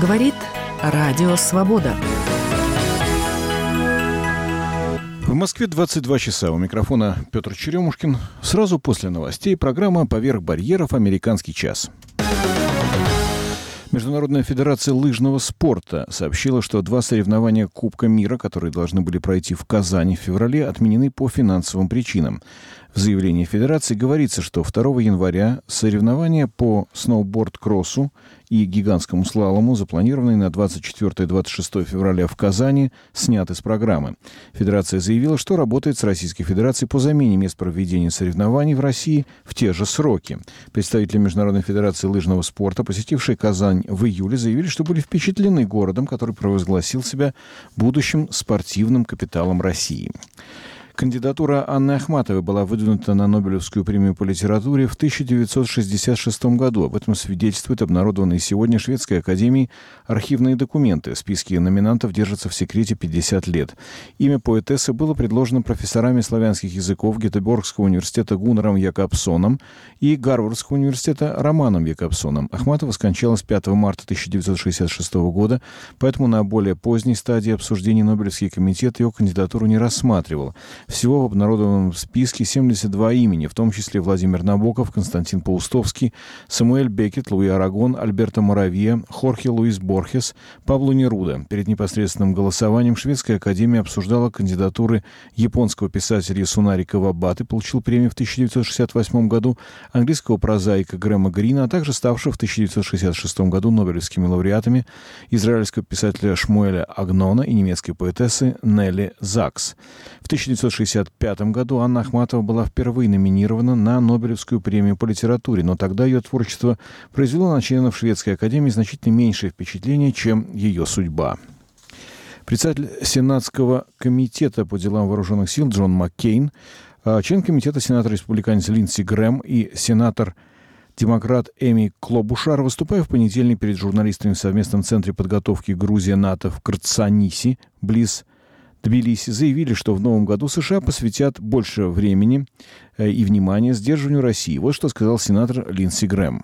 Говорит Радио Свобода. В Москве 22 часа. У микрофона Петр Черемушкин. Сразу после новостей программа «Поверх барьеров. Американский час». Международная федерация лыжного спорта сообщила, что 2 соревнования Кубка мира, которые должны были пройти в Казани в феврале, отменены по финансовым причинам. В заявлении федерации говорится, что 2 января соревнования по сноуборд-кроссу и гигантскому слалому, запланированные на 24 и 26 февраля в Казани, сняты с программы. Федерация заявила, что работает с Российской Федерацией по замене мест проведения соревнований в России в те же сроки. Представители Международной федерации лыжного спорта, посетившие Казань в июле, заявили, что были впечатлены городом, который провозгласил себя будущим спортивным капиталом России. Кандидатура Анны Ахматовой была выдвинута на Нобелевскую премию по литературе в 1966 году. Об этом свидетельствуют обнародованные сегодня Шведской академией архивные документы. Списки номинантов держатся в секрете 50 лет. Имя поэтессы было предложено профессорами славянских языков Гетеборгского университета Гуннаром Якобсоном и Гарвардского университета Романом Якобсоном. Ахматова скончалась 5 марта 1966 года, поэтому на более поздней стадии обсуждения Нобелевский комитет ее кандидатуру не рассматривал. Всего в обнародованном списке 72 имени, в том числе Владимир Набоков, Константин Паустовский, Самуэль Беккет, Луи Арагон, Альберто Моравия, Хорхе Луис Борхес, Пабло Неруда. Перед непосредственным голосованием Шведская академия обсуждала кандидатуры японского писателя Ясунари Кавабаты, получил премию в 1968 году, английского прозаика Грэма Грина, а также ставшего в 1966 году нобелевскими лауреатами израильского писателя Шмуэля Агнона и немецкой поэтессы Нелли Закс. В 1965 году Анна Ахматова была впервые номинирована на Нобелевскую премию по литературе, но тогда ее творчество произвело на членов Шведской академии значительно меньшее впечатление, чем ее судьба. Председатель Сенатского комитета по делам вооруженных сил Джон Маккейн, член комитета сенатор-республиканец Линдси Грэм и сенатор-демократ Эми Клобушар, выступая в понедельник перед журналистами в совместном центре подготовки Грузия-НАТО в Крцаниси, близ Тбилиси, заявили, что в новом году США посвятят больше времени и внимания сдерживанию России. Вот что сказал сенатор Линдси Грэм.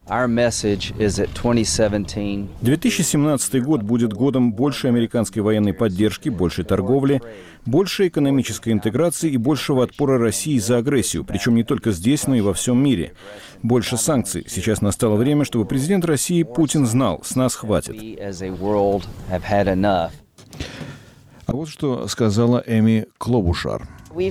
2017 год будет годом большей американской военной поддержки, большей торговли, большей экономической интеграции и большего отпора России за агрессию, причем не только здесь, но и во всем мире. Больше санкций. Сейчас настало время, чтобы президент России Путин знал, с нас хватит. А вот что сказала Эми Клобушар. Мы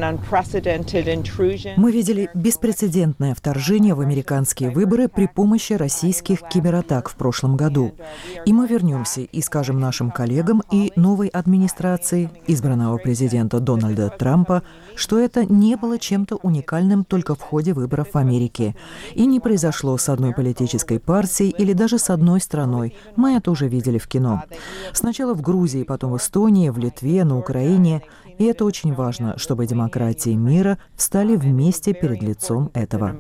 видели беспрецедентное вторжение в американские выборы при помощи российских кибератак в прошлом году. И мы вернемся и скажем нашим коллегам и новой администрации избранного президента Дональда Трампа, что это не было чем-то уникальным только в ходе выборов в Америке. И не произошло с одной политической партией или даже с одной страной. Мы это уже видели в кино. Сначала в Грузии, потом в Эстонии, в Литве, на Украине. И это очень важно, чтобы демократии мира встали вместе перед лицом этого.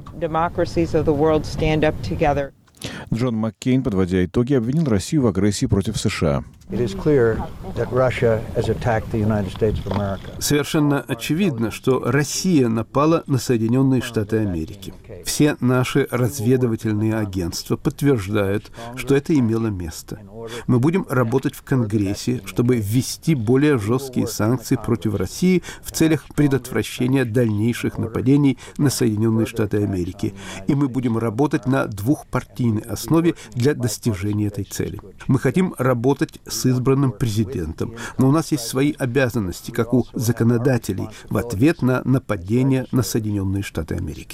Джон Маккейн, подводя итоги, обвинил Россию в агрессии против США. Совершенно очевидно, что Россия напала на Соединенные Штаты Америки. Все наши разведывательные агентства подтверждают, что это имело место. Мы будем работать в Конгрессе, чтобы ввести более жесткие санкции против России в целях предотвращения дальнейших нападений на Соединенные Штаты Америки. И мы будем работать на двухпартийной основе для достижения этой цели. Мы хотим работать с избранным президентом, но у нас есть свои обязанности, как у законодателей, в ответ на нападение на Соединенные Штаты Америки.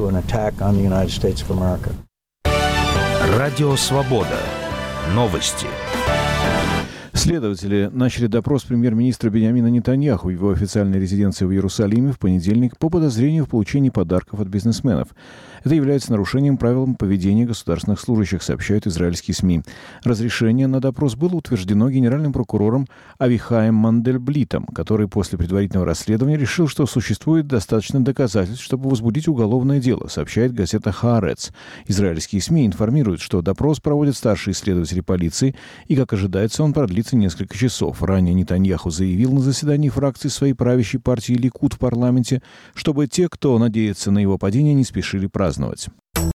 Радио Свобода. Новости. Следователи начали допрос премьер-министра Биньямина Нетаньяху в его официальной резиденции в Иерусалиме в понедельник по подозрению в получении подарков от бизнесменов. Это является нарушением правил поведения государственных служащих, сообщают израильские СМИ. Разрешение на допрос было утверждено генеральным прокурором Авихаем Мандельблитом, который после предварительного расследования решил, что существует достаточно доказательств, чтобы возбудить уголовное дело, сообщает газета «Хаарец». Израильские СМИ информируют, что допрос проводят старшие следователи полиции, и, как ожидается, он продлится несколько часов. Ранее Нетаньяху заявил на заседании фракции своей правящей партии Ликуд в парламенте, чтобы те, кто надеется на его падение, не спешили праздновать.